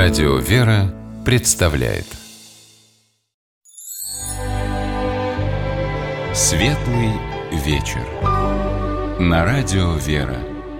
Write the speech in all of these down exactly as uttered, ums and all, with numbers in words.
Радио «Вера» представляет Светлый вечер на Радио «Вера».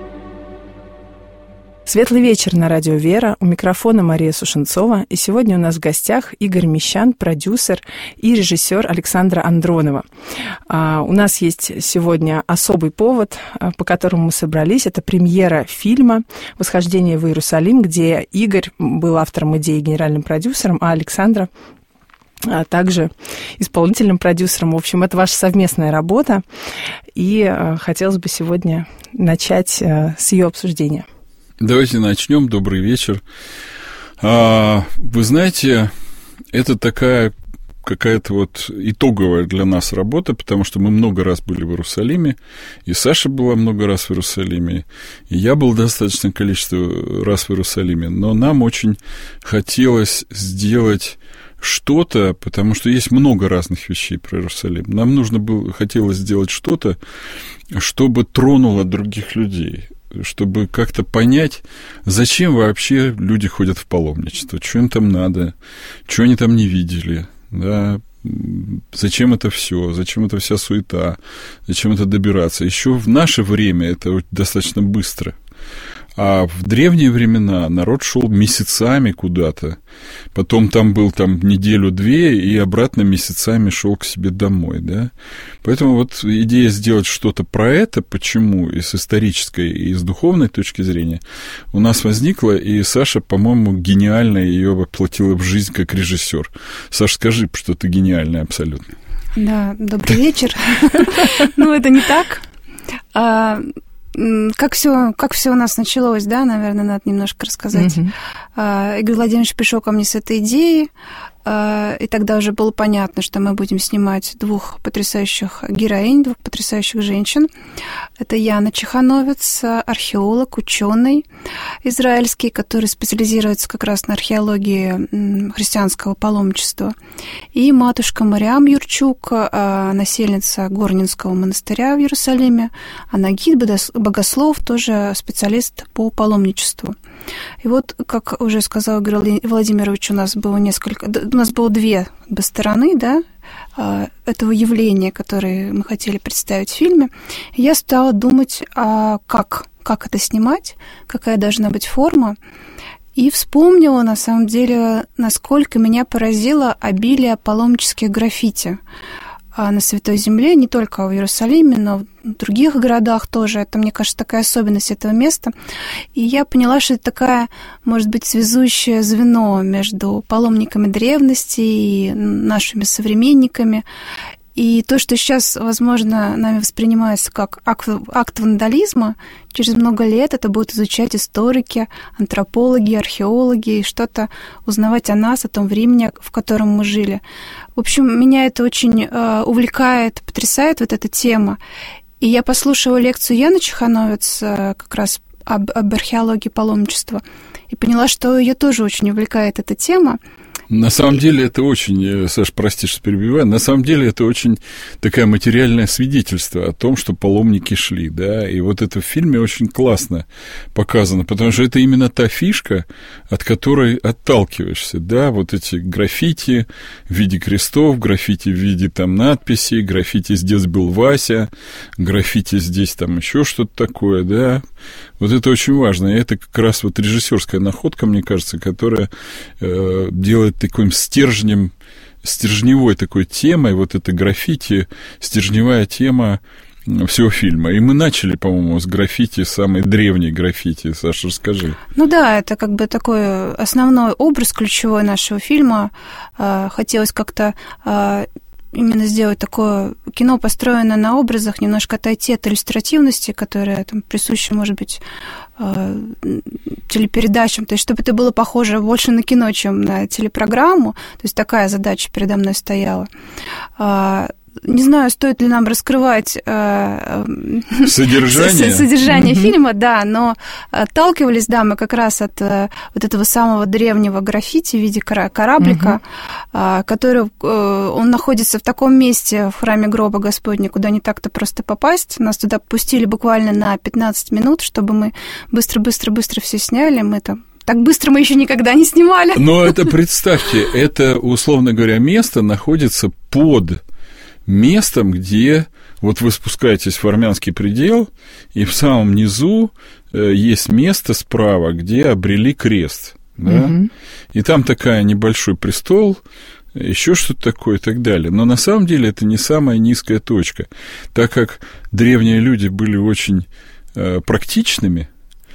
Светлый вечер на Радио «Вера». У микрофона Мария Сушенцова. И сегодня у нас в гостях Игорь Мещан, продюсер и режиссер Александра Андронова. А, у нас есть сегодня особый повод, по которому мы собрались. Это премьера фильма «Восхождение в Иерусалим», где Игорь был автором идеи и генеральным продюсером, а Александра а также исполнительным продюсером. В общем, это ваша совместная работа. И а, хотелось бы сегодня начать а, с ее обсуждения. Давайте начнем. Добрый вечер. А, вы знаете, это такая какая-то вот итоговая для нас работа, потому что мы много раз были в Иерусалиме, и Саша была много раз в Иерусалиме, и я был достаточное количество раз в Иерусалиме, но нам очень хотелось сделать что-то, потому что есть много разных вещей про Иерусалим. Нам нужно было, хотелось сделать что-то, чтобы тронуло других людей, чтобы как-то понять, зачем вообще люди ходят в паломничество, что им там надо, что они там не видели, да, зачем это все, зачем эта вся суета, зачем это добираться. Еще в наше время это достаточно быстро. А в древние времена народ шел месяцами куда-то, потом там был там неделю-две, и обратно месяцами шел к себе домой, да. Поэтому вот идея сделать что-то про это, почему, и с исторической, и с духовной точки зрения, у нас возникла, и Саша, по-моему, гениально ее воплотила в жизнь как режиссер. Саша, скажи, что ты гениальная абсолютно. Да, добрый вечер. Ну, это не так. Как все, как все у нас началось, да, наверное, надо немножко рассказать. Mm-hmm. Игорь Владимирович пришел ко мне с этой идеей, и тогда уже было понятно, что мы будем снимать двух потрясающих героинь, двух потрясающих женщин. Это Яна Чехановец, археолог, ученый израильский, который специализируется как раз на археологии христианского паломничества, и матушка Мариам Юрчук, насельница Горнинского монастыря в Иерусалиме, она гид, богослов, тоже специалист по паломничеству. И вот, как уже сказал Игорь Владимирович, у нас было несколько, у нас было две как бы, стороны, да, этого явления, которое мы хотели представить в фильме. И я стала думать, а как, как это снимать, какая должна быть форма. И вспомнила, на самом деле, насколько меня поразило обилие паломнических граффити на Святой Земле, не только в Иерусалиме, но в других городах тоже. Это, мне кажется, такая особенность этого места. И я поняла, что это такая, может быть, связующее звено между паломниками древности и нашими современниками. И то, что сейчас, возможно, нами воспринимается как акт, акт вандализма, через много лет это будут изучать историки, антропологи, археологи, и что-то узнавать о нас, о том времени, в котором мы жили. В общем, меня это очень э, увлекает, потрясает вот эта тема. И я послушала лекцию Яны Чехановец э, как раз об, об археологии паломничества и поняла, что ее тоже очень увлекает эта тема. На самом деле это очень, Саш, прости, что перебиваю, на самом деле это очень такое материальное свидетельство о том, что паломники шли, да, и вот это в фильме очень классно показано, потому что это именно та фишка, от которой отталкиваешься, да, вот эти граффити в виде крестов, граффити в виде там надписей, граффити «Здесь был Вася», граффити «Здесь там еще что-то такое», да, вот это очень важно, и это как раз вот режиссерская находка, мне кажется, которая э, делает таким стержнем, стержневой такой темой, вот это граффити, стержневая тема всего фильма. И мы начали, по-моему, с граффити, самой древней граффити. Саша, расскажи. Ну да, это как бы такой основной образ ключевой нашего фильма. Хотелось как-то именно сделать такое кино, построенное на образах, немножко отойти от иллюстративности, которая там присуща, может быть, телепередачам, то есть чтобы это было похоже больше на кино, чем на телепрограмму. То есть такая задача передо мной стояла. Не знаю, стоит ли нам раскрывать э, содержание, содержание mm-hmm. фильма, да, но отталкивались, да, мы как раз от э, вот этого самого древнего граффити в виде кораблика, mm-hmm. э, который, э, он находится в таком месте, в храме гроба Господня, куда не так-то просто попасть. Нас туда пустили буквально на пятнадцать минут, чтобы мы быстро-быстро-быстро все сняли, мы там Так быстро мы еще никогда не снимали. Но это, представьте, это, условно говоря, место находится под местом, где вот вы спускаетесь в армянский предел, и в самом низу есть место справа, где обрели крест. Да? Угу. И там такая небольшой престол, еще что-то такое и так далее. Но на самом деле это не самая низкая точка. Так как древние люди были очень э, практичными,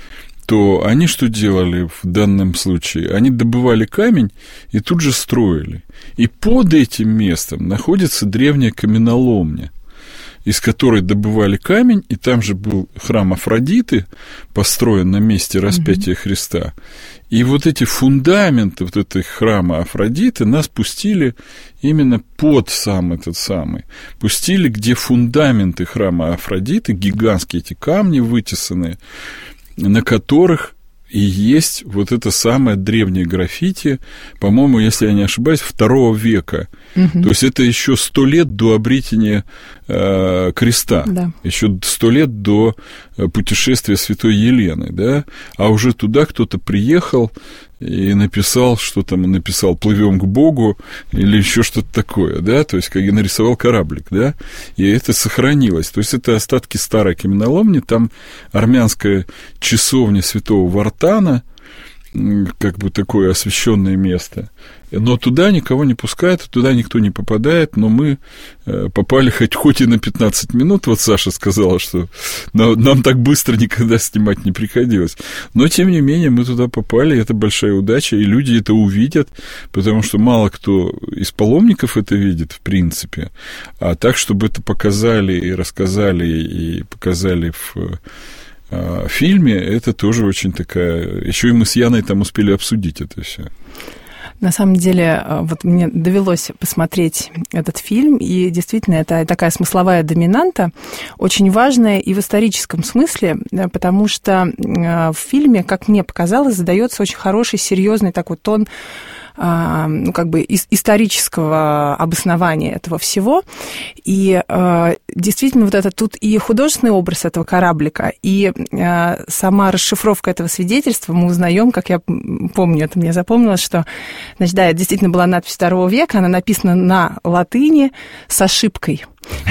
то они что делали в данном случае? Они добывали камень и тут же строили. И под этим местом находится древняя каменоломня, из которой добывали камень, и там же был храм Афродиты, построен на месте распятия mm-hmm. Христа. И вот эти фундаменты вот этого храма Афродиты нас пустили именно под сам этот самый. Пустили, где фундаменты храма Афродиты, гигантские эти камни вытесанные, на которых и есть вот это самое древнее граффити, по-моему, если я не ошибаюсь, второго века. Угу. То есть это еще сто лет до обретения э, креста, да. Еще сто лет до путешествия святой Елены, да, а уже туда кто-то приехал и написал, что там написал, плывем к Богу, или еще что-то такое, да, то есть как и нарисовал кораблик, да, и это сохранилось. То есть это остатки старой каменоломни, там армянская часовня святого Вартана, как бы такое освященное место. Но туда никого не пускают, туда никто не попадает, но мы попали хоть, хоть и на пятнадцать минут, вот Саша сказала, что нам так быстро никогда снимать не приходилось. Но, тем не менее, мы туда попали, это большая удача, и люди это увидят, потому что мало кто из паломников это видит, в принципе. А так, чтобы это показали и рассказали, и показали в в фильме, это тоже очень такая... Еще и мы с Яной там успели обсудить это все. На самом деле, вот мне довелось посмотреть этот фильм, и действительно, это такая смысловая доминанта, очень важная и в историческом смысле, потому что в фильме, как мне показалось, задается очень хороший, серьезный такой тон, ну, как бы исторического обоснования этого всего. И действительно, вот это тут и художественный образ этого кораблика, и сама расшифровка этого свидетельства, мы узнаем, как я помню, это мне запомнилось, что, значит, да, это действительно была надпись второго века, она написана на латыни с ошибкой.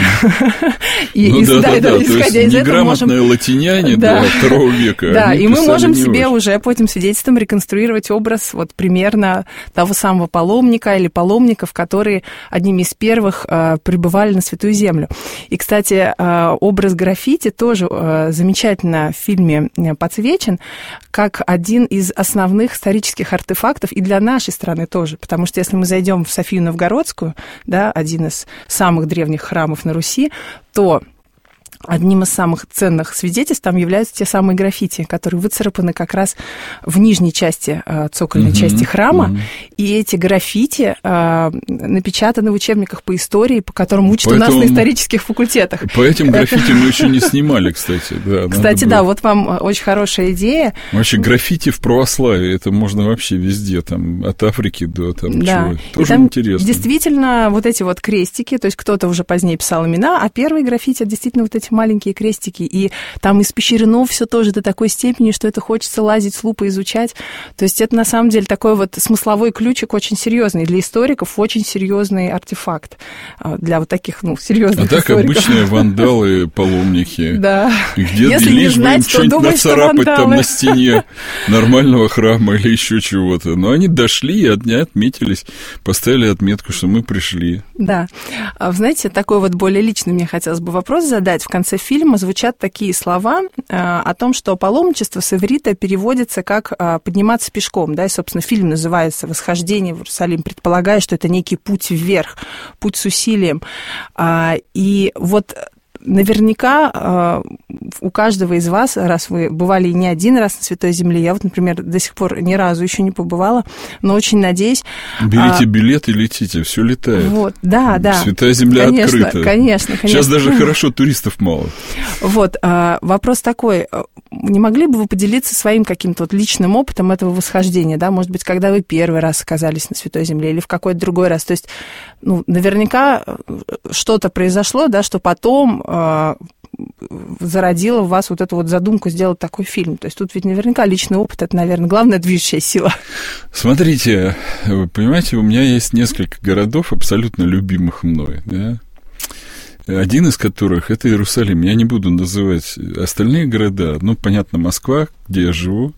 И, ну, и, да, да, да, да, исходя из этого можем... латиняне да. второго века. Да, и мы можем себе очень. Уже по этим свидетельствам реконструировать образ вот примерно того самого паломника или паломников, которые одними из первых э, прибывали на Святую Землю. И, кстати, э, образ граффити тоже э, замечательно в фильме подсвечен как один из основных исторических артефактов и для нашей страны тоже, потому что если мы зайдем в Софию Новгородскую, да, один из самых древних храмов на Руси, то одним из самых ценных свидетельств там являются те самые граффити, которые выцарапаны как раз в нижней части, цокольной mm-hmm. части храма, mm-hmm. и эти граффити э, напечатаны в учебниках по истории, по которым учат Поэтому... у нас на исторических факультетах. По этим граффити мы еще не снимали, кстати. Да, кстати, да, вот вам очень хорошая идея. Вообще граффити в православии, это можно вообще везде, там, от Африки до там да. чего. Тоже там интересно. Действительно, вот эти вот крестики, то есть кто-то уже позднее писал имена, а первые граффити, действительно, вот эти маленькие крестики, и там испещрено все тоже до такой степени, что это хочется лазить с лупой, изучать. То есть это, на самом деле, такой вот смысловой ключик очень серьезный. Для историков очень серьезный артефакт. Для вот таких, ну, серьезных историков. А так обычные вандалы, паломники. Да. Где-то лишь бы им что-нибудь нацарапать там на стене нормального храма или еще чего-то. Но они дошли и от дня отметились, поставили отметку, что мы пришли. Да. Вы знаете, такой вот более личный мне хотелось бы вопрос задать. В конце фильма звучат такие слова э, о том, что паломничество с иврита переводится как э, подниматься пешком, да, и, собственно, фильм называется «Восхождение в Иерусалим», предполагая, что это некий путь вверх, путь с усилием. А, и вот наверняка э, у каждого из вас, раз вы бывали не один раз на Святой Земле, я вот, например, до сих пор ни разу еще не побывала, но очень надеюсь... Берите а... билет и летите, все летает. Вот, да, да. Святая Земля конечно, открыта. Конечно, конечно. Сейчас даже хорошо, туристов мало. Вот, а, вопрос такой, не могли бы вы поделиться своим каким-то вот личным опытом этого восхождения, да, может быть, когда вы первый раз оказались на Святой Земле или в какой-то другой раз, то есть, ну, наверняка что-то произошло, да, что потом зародила в вас вот эту вот задумку сделать такой фильм? То есть тут ведь наверняка личный опыт – это, наверное, главная движущая сила. Смотрите, вы понимаете, у меня есть несколько городов, абсолютно любимых мной, да? Один из которых – это Иерусалим. Я не буду называть остальные города. Ну, понятно, Москва, где я живу.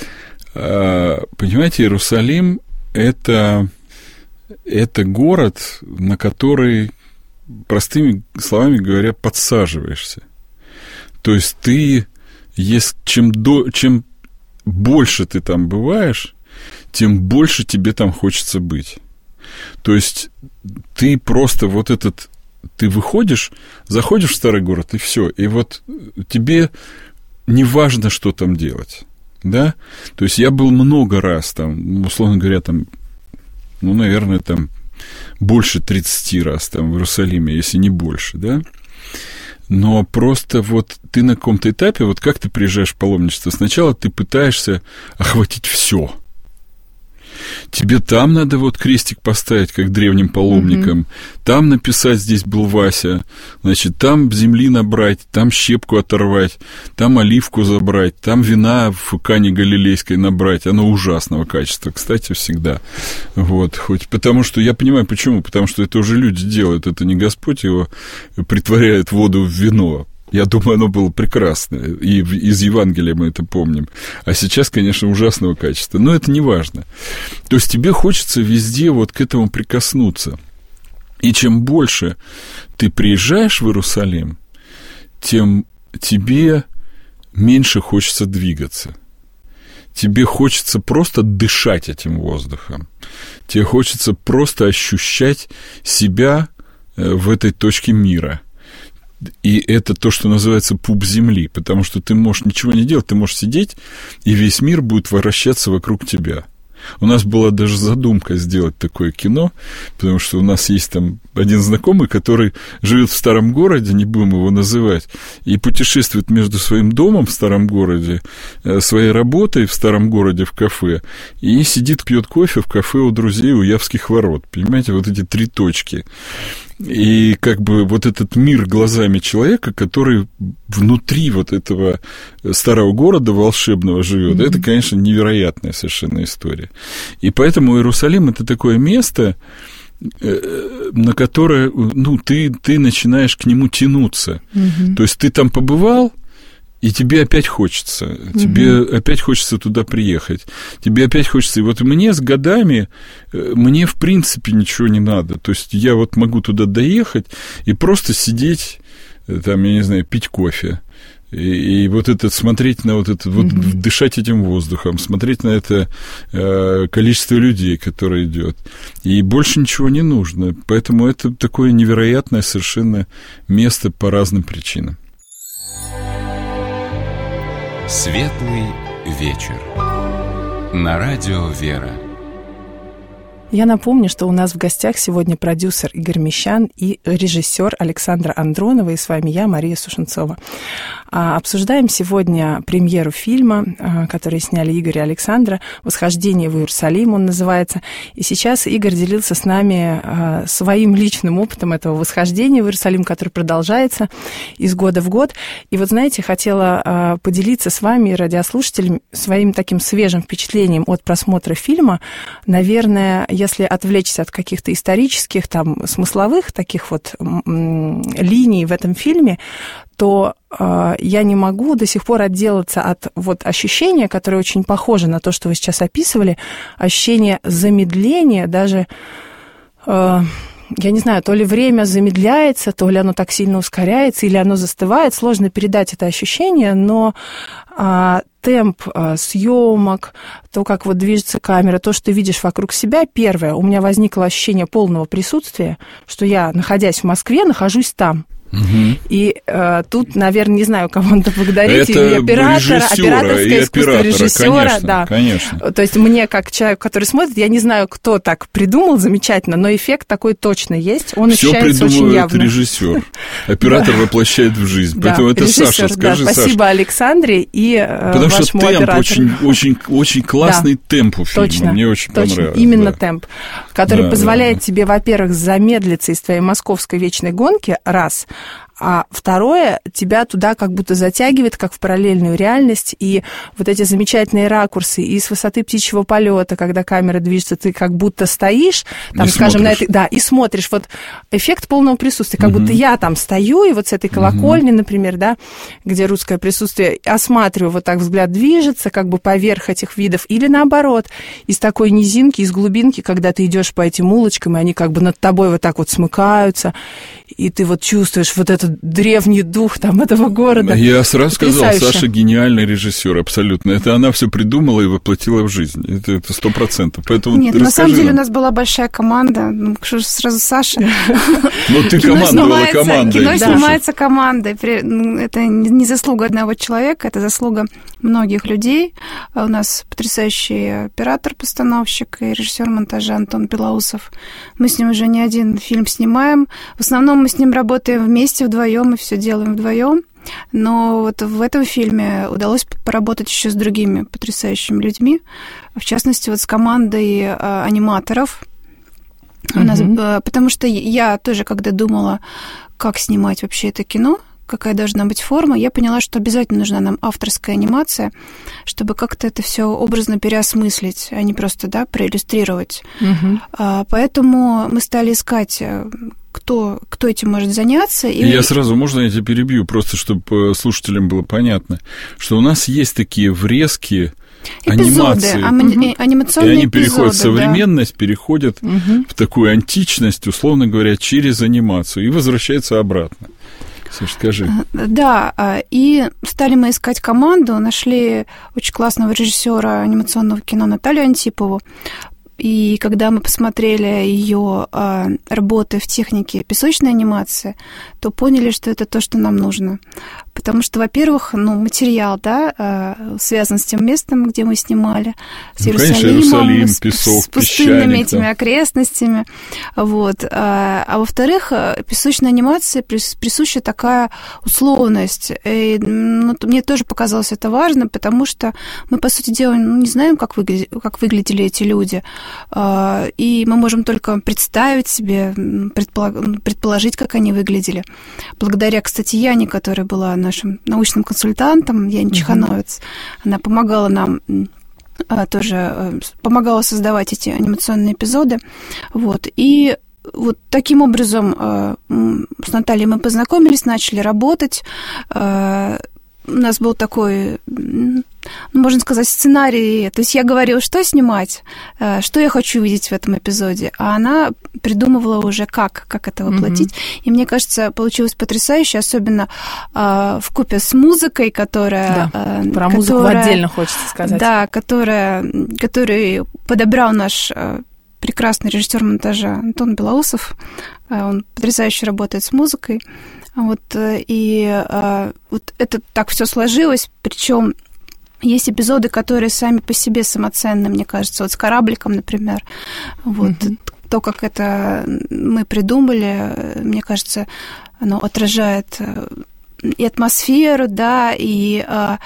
Понимаете, Иерусалим – это, это город, на который, простыми словами говоря, подсаживаешься. То есть ты, есть, чем, до, чем больше ты там бываешь, тем больше тебе там хочется быть. То есть ты просто вот этот... Ты выходишь, заходишь в старый город, и все. И вот тебе не важно, что там делать. Да? То есть я был много раз там, условно говоря, там, ну, наверное, там больше тридцати раз там в Иерусалиме, если не больше, да? Но просто вот ты на каком-то этапе, вот как ты приезжаешь в паломничество, сначала ты пытаешься охватить все. Тебе там надо вот крестик поставить, как древним паломникам, mm-hmm. там написать «здесь был Вася», значит, там земли набрать, там щепку оторвать, там оливку забрать, там вина в Кане Галилейской набрать, оно ужасного качества, кстати, всегда. Вот, хоть, потому что, я понимаю, почему, потому что это уже люди делают, это не Господь его притворяет воду в вино. Я думаю, оно было прекрасное, и из Евангелия мы это помним. А сейчас, конечно, ужасного качества, но это не важно. То есть тебе хочется везде вот к этому прикоснуться. И чем больше ты приезжаешь в Иерусалим, тем тебе меньше хочется двигаться. Тебе хочется просто дышать этим воздухом. Тебе хочется просто ощущать себя в этой точке мира. И это то, что называется пуп земли, потому что ты можешь ничего не делать, ты можешь сидеть, и весь мир будет вращаться вокруг тебя. У нас была даже задумка сделать такое кино, потому что у нас есть там один знакомый, который живет в старом городе, не будем его называть, и путешествует между своим домом в старом городе, своей работой в старом городе в кафе, и сидит, пьет кофе в кафе у друзей у Явских ворот. Понимаете, вот эти три точки. И как бы вот этот мир глазами человека, который внутри вот этого старого города волшебного живет, mm-hmm. это, конечно, невероятная совершенно история. И поэтому Иерусалим – это такое место, на которое, ну, ты, ты начинаешь к нему тянуться. Mm-hmm. То есть ты там побывал, и тебе опять хочется, mm-hmm. тебе опять хочется туда приехать, тебе опять хочется, и вот мне с годами, мне в принципе ничего не надо, то есть я вот могу туда доехать и просто сидеть, там, я не знаю, пить кофе, и, и вот это, смотреть на вот это, вот mm-hmm. дышать этим воздухом, смотреть на это э, количество людей, которое идет, и больше ничего не нужно, поэтому это такое невероятное совершенно место по разным причинам. Светлый вечер. На радио «Вера». Я напомню, что у нас в гостях сегодня продюсер Игорь Мещан и режиссер Александра Андронова, и с вами я, Мария Сушенцова. Обсуждаем сегодня премьеру фильма, который сняли Игорь и Александра, «Восхождение в Иерусалим» он называется. И сейчас Игорь делился с нами своим личным опытом этого восхождения в Иерусалим, который продолжается из года в год. И вот, знаете, хотела поделиться с вами, радиослушателями, своим таким свежим впечатлением от просмотра фильма. Наверное, если отвлечься от каких-то исторических, там, смысловых таких вот линий в этом фильме, то э, я не могу до сих пор отделаться от вот ощущения, которое очень похоже на то, что вы сейчас описывали, ощущение замедления, даже, э, я не знаю, то ли время замедляется, то ли оно так сильно ускоряется, или оно застывает, сложно передать это ощущение, но э, темп э, съемок, то, как вот движется камера, то, что ты видишь вокруг себя, первое, у меня возникло ощущение полного присутствия, что я, находясь в Москве, нахожусь там. Угу. И э, тут, наверное, не знаю, кого надо благодарить, это или оператора, операторское искусство режиссера, конечно, да. Конечно. То есть мне, как человек, который смотрит, я не знаю, кто так придумал замечательно, но эффект такой точно есть, он Всё ощущается очень явно. Режиссер. Оператор воплощает в жизнь. Поэтому это Саша, скажи, Саша. Спасибо Александре и Потому вашему что темп оператору. очень, очень, очень классный темп у фильма. Мне очень понравилось. Именно темп, который позволяет тебе, во-первых, замедлиться из твоей московской вечной гонки, раз, а второе, тебя туда как будто затягивает, как в параллельную реальность, и вот эти замечательные ракурсы, и с высоты птичьего полета, когда камера движется, ты как будто стоишь, там, и скажем, смотришь. на этой, да, и смотришь, вот эффект полного присутствия, как угу. будто я там стою, и вот с этой колокольни, угу. например, да, где русское присутствие, осматриваю, вот так взгляд движется, как бы поверх этих видов, или наоборот, из такой низинки, из глубинки, когда ты идешь по этим улочкам, и они как бы над тобой вот так вот смыкаются, и ты вот чувствуешь вот этот древний дух там этого города. Я сразу сказал, Саша гениальный режиссер, абсолютно. Это она все придумала и воплотила в жизнь. Это сто процентов. Поэтому Нет, на самом деле у нас была большая команда. Ну, что же сразу Саша? Ну, ты командовала командой. Кино снимается командой. Это не заслуга одного человека, это заслуга многих людей. У нас потрясающий оператор-постановщик и режиссер монтажа Антон Белоусов. Мы с ним уже не один фильм снимаем. В основном мы с ним работаем вместе, вдвоем, и все делаем вдвоем. Но вот в этом фильме удалось поработать еще с другими потрясающими людьми. В частности, вот с командой а, аниматоров. Mm-hmm. У нас, потому что я тоже, когда думала, как снимать вообще это кино, какая должна быть форма, я поняла, что обязательно нужна нам авторская анимация, чтобы как-то это все образно переосмыслить, а не просто, да, проиллюстрировать. Mm-hmm. А, поэтому мы стали искать, кто, кто этим может заняться. И... Я сразу, можно я тебя перебью, просто чтобы слушателям было понятно, что у нас есть такие врезки, эпизоды, анимации, ани- анимационные и они эпизоды, переходят в современность, да. переходят угу. в такую античность, условно говоря, через анимацию, и возвращаются обратно. Саш, скажи. Да, и стали мы искать команду, нашли очень классного режиссера анимационного кино Наталью Антипову. И когда мы посмотрели ее а, работы в технике песочной анимации, то поняли, что это то, что нам нужно. Потому что, во-первых, ну, материал, да, а, связан с тем местом, где мы снимали, с ну, Иерусалимом, конечно, Иерусалим, с, песок, с пустынными песчаник, этими да. окрестностями. Вот. А, а во-вторых, песочной анимации присуща такая условность. И, ну, мне тоже показалось это важно, потому что мы, по сути дела, ну, не знаем, как выглядели, как выглядели эти люди. И мы можем только представить себе, предположить, как они выглядели. Благодаря, кстати, Яне, которая была нашим научным консультантом, Яне Чехановец, mm-hmm. она помогала нам тоже, помогала создавать эти анимационные эпизоды. Вот. И вот таким образом с Натальей мы познакомились, начали работать. У нас был такой, ну, можно сказать, сценарий. То есть я говорила, что снимать, что я хочу видеть в этом эпизоде, а она придумывала уже, как, как это воплотить. Mm-hmm. И мне кажется, получилось потрясающе, особенно э, вкупе с музыкой, которая... Да, э, про которая, музыку отдельно хочется сказать. Да, которая, который подобрал наш э, прекрасный режиссер монтажа Антон Белоусов. Э, он потрясающе работает с музыкой. Вот, и а, вот это так все сложилось, причем есть эпизоды, которые сами по себе самоценны, мне кажется, вот с корабликом, например. Вот, mm-hmm. то, как это мы придумали, мне кажется, оно отражает и атмосферу, да, и а,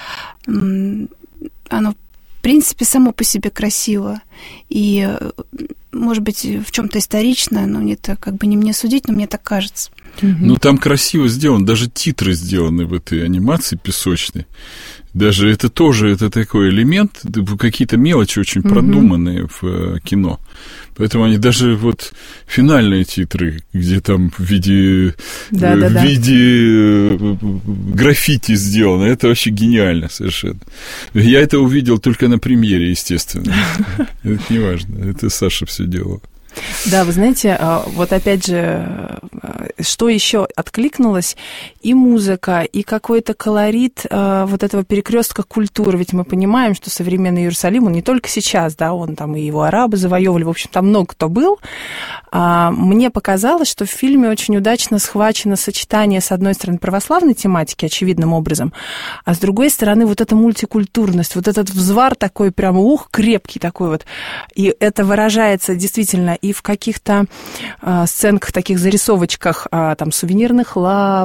оно, в принципе, само по себе красиво. И, может быть, в чем-то исторично, но это как бы не мне судить, но мне так кажется. Ну, там красиво сделано, даже титры сделаны в этой анимации песочной. Даже это тоже, это такой элемент, какие-то мелочи очень mm-hmm. продуманные в кино. Поэтому они даже вот финальные титры, где там в виде, да, в да, да. виде граффити сделано, это вообще гениально совершенно. Я это увидел только на премьере, естественно. Это не важно, это Саша все делала. Да, вы знаете, вот опять же, что еще откликнулось? И музыка, и какой-то колорит вот этого перекрестка культур. Ведь мы понимаем, что современный Иерусалим, он не только сейчас, да, он там и его арабы завоевывали, в общем, там много кто был. Мне показалось, что в фильме очень удачно схвачено сочетание, с одной стороны, православной тематики, очевидным образом, а с другой стороны, вот эта мультикультурность, вот этот взвар такой прямо, ух, крепкий такой вот. И это выражается действительно и в каких-то а, сценках, таких зарисовочках, а, там, сувенирных лавок,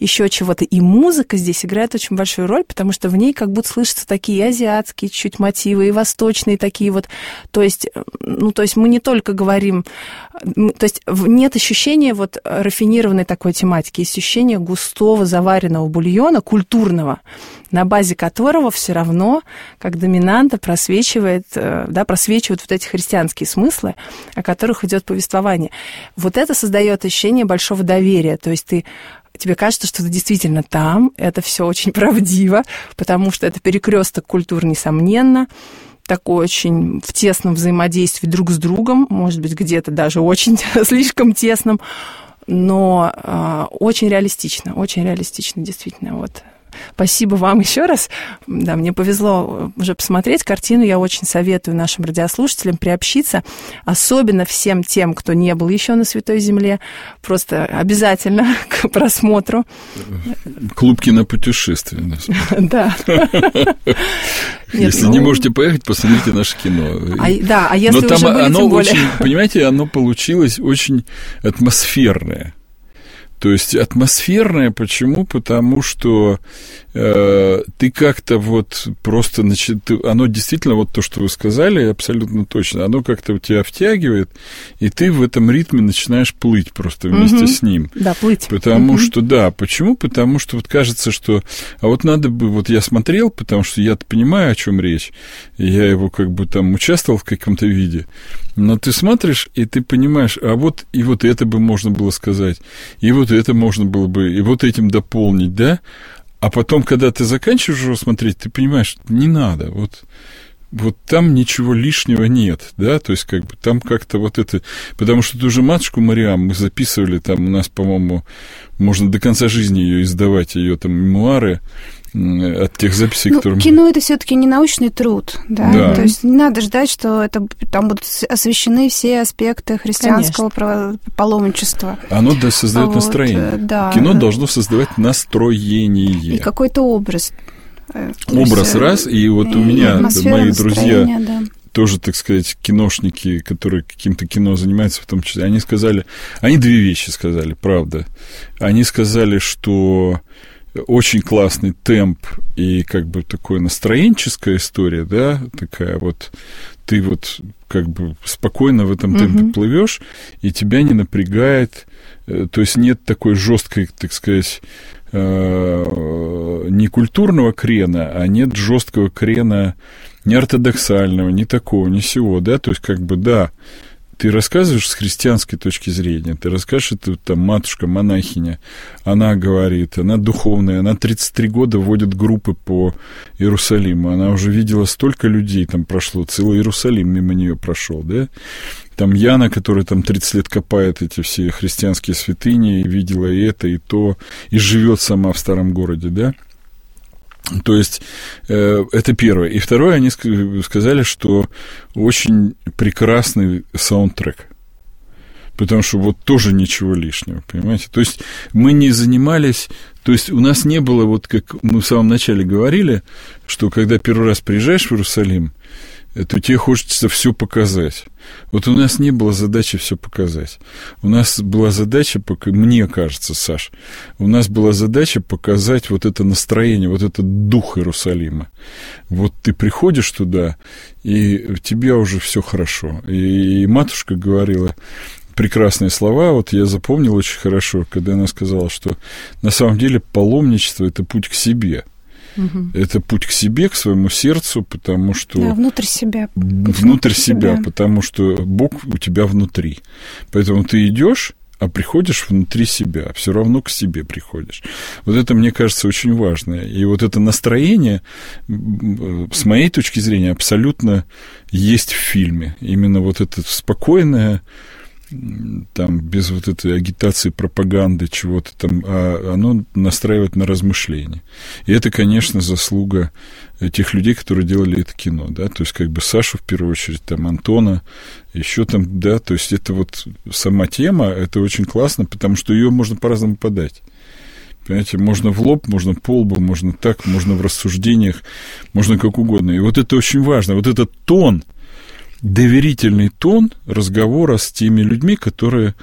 еще чего-то. И музыка здесь играет очень большую роль, потому что в ней как будто слышатся такие азиатские чуть мотивы, и восточные такие вот. То есть, ну, то есть мы не только говорим... То есть нет ощущения вот рафинированной такой тематики, есть ощущение густого заваренного бульона, культурного, на базе которого все равно, как доминанта, просвечивает, да, просвечивают вот эти христианские смыслы, о которых идет повествование. Вот это создает ощущение большого доверия. То есть ты, тебе кажется, что ты действительно там, это все очень правдиво, потому что это перекресток культур, несомненно, такой очень в тесном взаимодействии друг с другом, может быть, где-то даже очень слишком тесном, но э, очень реалистично, очень реалистично, действительно, вот. Спасибо вам еще раз. Да, мне повезло уже посмотреть картину. Я очень советую нашим радиослушателям приобщиться, особенно всем тем, кто не был еще на Святой Земле. Просто обязательно к просмотру. Клуб кинопутешествий. Да. Если не можете поехать, посмотрите наше кино. Да, а если уже были, тем более. Понимаете, оно получилось очень атмосферное. То есть атмосферное, почему? Потому что э, ты как-то вот просто, значит, оно действительно, вот то, что вы сказали, абсолютно точно, оно как-то тебя втягивает, и ты в этом ритме начинаешь плыть просто вместе угу. с ним. Да, плыть. Потому угу. что, да, почему? Потому что вот кажется, что, а вот надо бы, вот я смотрел, потому что я-то понимаю, о чем речь, и я его как бы там участвовал в каком-то виде, но ты смотришь, и ты понимаешь, а вот и вот это бы можно было сказать, и вот это можно было бы и вот этим дополнить, да? А потом, когда ты заканчиваешь его смотреть, ты понимаешь, не надо, вот, вот там ничего лишнего нет, да, то есть как бы там как-то вот это, потому что ту же «Матушку Мариам» мы записывали, там у нас, по-моему, можно до конца жизни ее издавать, ее там мемуары, от тех записей, ну, которые... Кино — это все-таки не научный труд, да? да? То есть не надо ждать, что это, там будут освещены все аспекты христианского право, паломничества. Оно да, создает вот, настроение. Да. Кино должно создавать настроение. И какой-то образ. Образ раз, и вот и у меня мои друзья... Да. Тоже, так сказать, киношники, которые каким-то кино занимаются, в том числе, они сказали... Они две вещи сказали, правда. Они сказали, что... Очень классный темп и как бы такое настроенческая история, да, такая вот, ты вот как бы спокойно в этом темпе uh-huh. плывешь, и тебя не напрягает, то есть нет такой жесткой, так сказать, не культурного крена, а нет жесткого крена не ортодоксального, не такого, не сего, да, то есть как бы, да, ты рассказываешь с христианской точки зрения, ты расскажешь, это там матушка-монахиня, она говорит, она духовная, она тридцать три года водит группы по Иерусалиму, она уже видела столько людей, там прошло, целый Иерусалим мимо нее прошел, да, там Яна, которая там тридцать лет копает эти все христианские святыни, и видела и это, и то, и живет сама в старом городе, да. То есть, э, это первое. И второе, они сказали, что очень прекрасный саундтрек. Потому что вот тоже ничего лишнего, понимаете? То есть, мы не занимались... То есть, у нас не было, вот как мы в самом начале говорили, что когда первый раз приезжаешь в Иерусалим, то тебе хочется все показать. Вот у нас не было задачи все показать. У нас была задача, мне кажется, Саш, у нас была задача показать вот это настроение, вот этот дух Иерусалима. Вот ты приходишь туда, и у тебя уже все хорошо. И, и матушка говорила прекрасные слова, вот я запомнил очень хорошо, когда она сказала, что на самом деле паломничество – это путь к себе. Угу. Это путь к себе, к своему сердцу, потому что... Да, внутрь себя. Внутрь, внутрь себя, себя, потому что Бог у тебя внутри. Поэтому ты идешь, а приходишь внутри себя, все равно к себе приходишь. Вот это, мне кажется, очень важно. И вот это настроение, с моей точки зрения, абсолютно есть в фильме. Именно вот это спокойное, там, без вот этой агитации, пропаганды, чего-то там, а оно настраивает на размышления. И это, конечно, заслуга тех людей, которые делали это кино, да, то есть, как бы Сашу, в первую очередь, там, Антона, еще там, да, то есть, это вот сама тема, это очень классно, потому что ее можно по-разному подать. Понимаете, можно в лоб, можно по лбу, можно так, можно в рассуждениях, можно как угодно. И вот это очень важно, вот этот тон, доверительный тон разговора с теми людьми, которые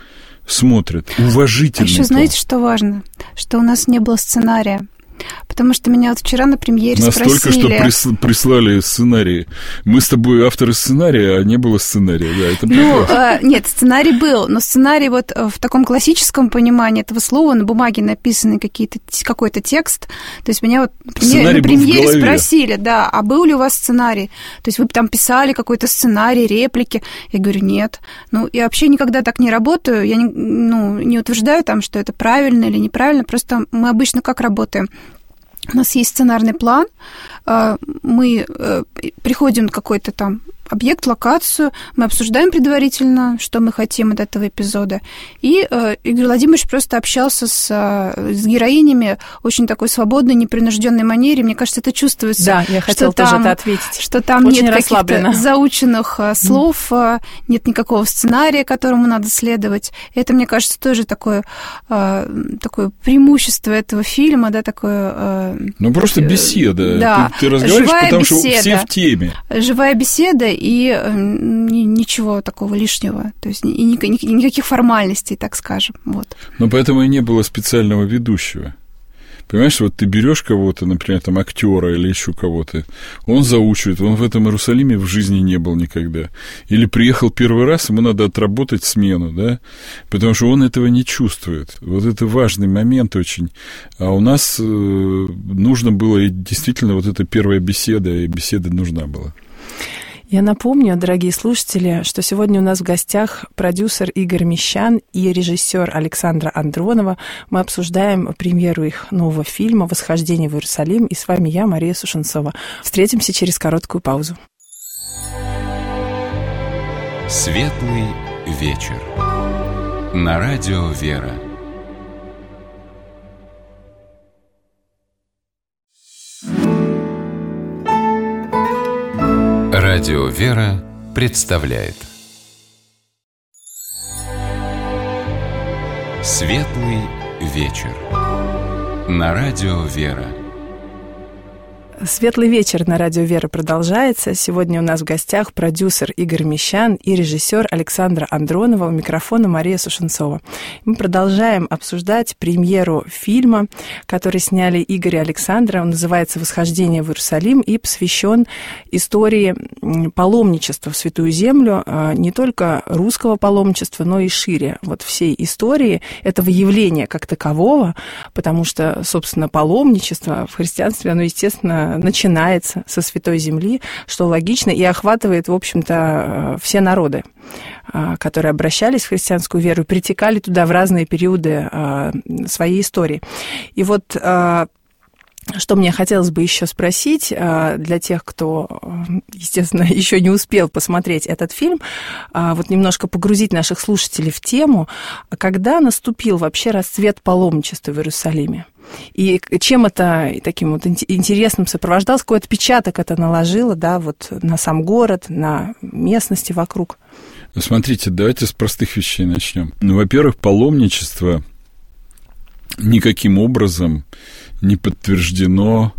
смотрят, уважительный А еще тон. знаете, что важно? Что у нас не было сценария. Потому что меня вот вчера на премьере Нас спросили... только что прис- прислали сценарии. Мы с тобой авторы сценария, а не было сценария. Да, это ну, э, нет, сценарий был, но сценарий вот в таком классическом понимании этого слова, на бумаге написанный какие-то, какой-то текст. То есть меня вот сценарий на премьере спросили, да, а был ли у вас сценарий? То есть вы там писали какой-то сценарий, реплики? Я говорю, нет. Ну, я вообще никогда так не работаю. Я не, ну, не утверждаю там, что это правильно или неправильно. Просто мы обычно как работаем? У нас есть сценарный план, мы приходим на какой-то там объект, локацию, мы обсуждаем предварительно, что мы хотим от этого эпизода. И Игорь Владимирович просто общался с, с героинями очень такой свободной, непринужденной манере. Мне кажется, это чувствуется. Да, я хотела тоже это ответить. Что там очень нет каких-то заученных слов, mm. нет никакого сценария, которому надо следовать. Это, мне кажется, тоже такое, такое преимущество этого фильма, да, такое... Ну, просто беседа. Да. Ты, ты разговариваешь, Живая потому беседа. что все в теме. Живая беседа, и ничего такого лишнего, то есть и никаких формальностей, так скажем. Вот. Но поэтому и не было специального ведущего. Понимаешь, вот ты берешь кого-то, например, там актера или еще кого-то, он заучивает, он в этом Иерусалиме в жизни не был никогда. Или приехал первый раз, ему надо отработать смену, да, потому что он этого не чувствует. Вот это важный момент очень. А у нас э, нужно было, и действительно, вот эта первая беседа, и беседа нужна была. Я напомню, дорогие слушатели, что сегодня у нас в гостях продюсер Игорь Мещан и режиссер Александра Андронова. Мы обсуждаем премьеру их нового фильма «Восхождение в Иерусалим». И с вами я, Мария Сушенцова. Встретимся через короткую паузу. Светлый вечер. На радио «Вера». Радио «Вера» представляет Светлый вечер. На радио «Вера». Светлый вечер на радио «Вера» продолжается. Сегодня у нас в гостях продюсер Игорь Мещан и режиссер Александра Андронова. У микрофона Мария Сушенцова. Мы продолжаем обсуждать премьеру фильма, который сняли Игорь и Александра. Он называется «Восхождение в Иерусалим» и посвящен истории паломничества в Святую Землю, не только русского паломничества, но и шире вот всей истории этого явления как такового, потому что, собственно, паломничество в христианстве, оно, естественно, начинается со Святой Земли, что логично, и охватывает, в общем-то, все народы, которые обращались в христианскую веру и притекали туда в разные периоды своей истории. И вот что мне хотелось бы еще спросить для тех, кто, естественно, еще не успел посмотреть этот фильм, вот немножко погрузить наших слушателей в тему, когда наступил вообще расцвет паломничества в Иерусалиме? И чем это таким вот интересным сопровождалось, какой отпечаток это наложило, да, вот на сам город, на местности вокруг? Смотрите, давайте с простых вещей начнем. Ну, во-первых, паломничество никаким образом не подтверждено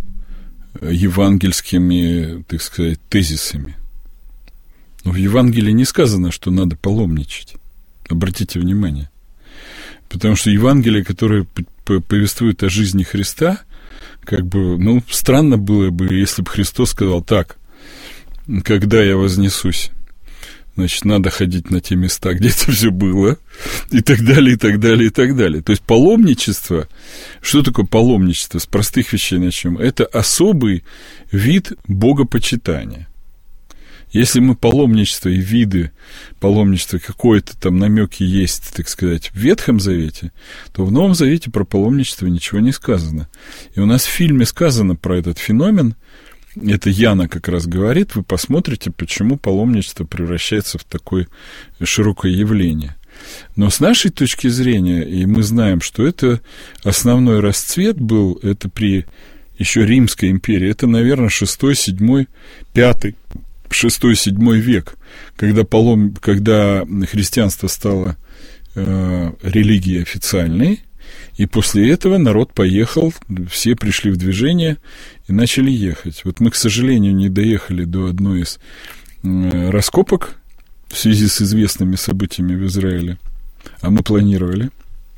евангельскими, так сказать, тезисами. Но в Евангелии не сказано, что надо паломничать. Обратите внимание. Потому что Евангелие, которое повествует о жизни Христа, как бы, ну, странно было бы, если бы Христос сказал: так, когда я вознесусь, значит, надо ходить на те места, где это все было, и так далее, и так далее, и так далее. То есть паломничество, что такое паломничество? С простых вещей начнем. Это особый вид богопочитания. Если мы паломничество и виды паломничества, какое-то там намеки есть, так сказать, в Ветхом Завете, то в Новом Завете про паломничество ничего не сказано. И у нас в фильме сказано про этот феномен. Это Яна как раз говорит, вы посмотрите, почему паломничество превращается в такое широкое явление. Но с нашей точки зрения, и мы знаем, что это основной расцвет был, это при еще Римской империи, это, наверное, шестой, седьмой, пятый, шестой, седьмой век, когда, палом, когда христианство стало э, религией официальной, и после этого народ поехал, все пришли в движение и начали ехать. Вот мы, к сожалению, не доехали до одной из э, раскопок в связи с известными событиями в Израиле. а мы планировали